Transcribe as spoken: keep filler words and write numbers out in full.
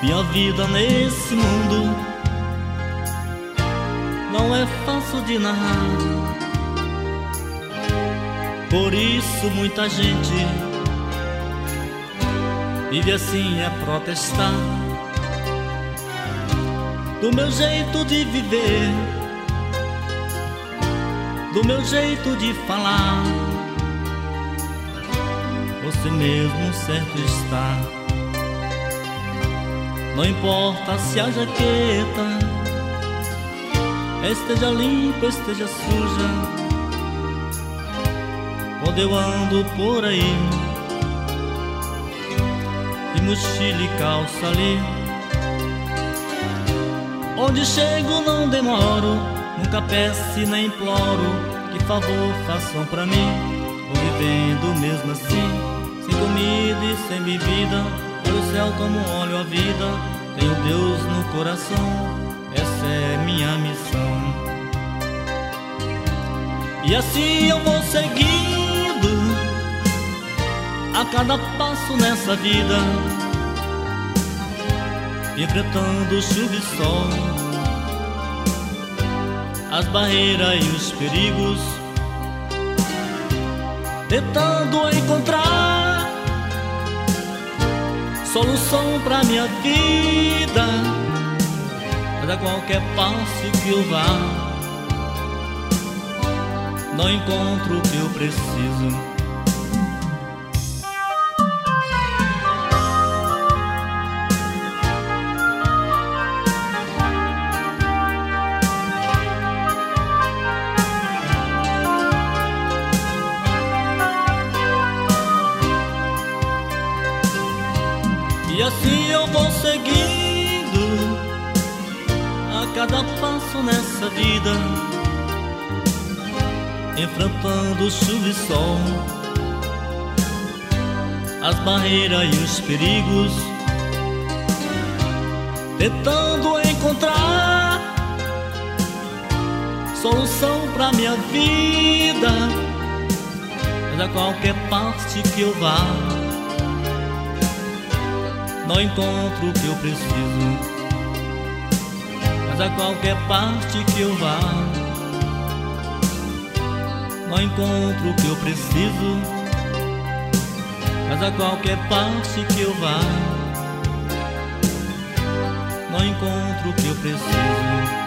Minha vida nesse mundo não é fácil de narrar. Por isso muita gente vive assim a protestar do meu jeito de viver, do meu jeito de falar. Você mesmo certo está. Não importa se a jaqueta esteja limpa, esteja suja, quando eu ando por aí de mochila e calça ali, onde chego não demoro, nunca peço e nem imploro que favor façam pra mim. Vou vivendo mesmo assim, sem comida e sem bebida. Olho o céu como olho a vida, tenho Deus no coração, essa é minha missão. E assim eu vou seguindo a cada passo nessa vida, enfrentando chuva e sol, as barreiras e os perigos, tentando encontrar solução pra minha vida. Mas a qualquer passo que eu vá, não encontro o que eu preciso. E assim eu vou seguindo a cada passo nessa vida, enfrentando chuva e sol, as barreiras e os perigos, tentando encontrar solução pra minha vida. Mas a qualquer parte que eu vá, não encontro o que eu preciso. Mas a qualquer parte que eu vá, não encontro o que eu preciso. Mas a qualquer parte que eu vá, não encontro o que eu preciso.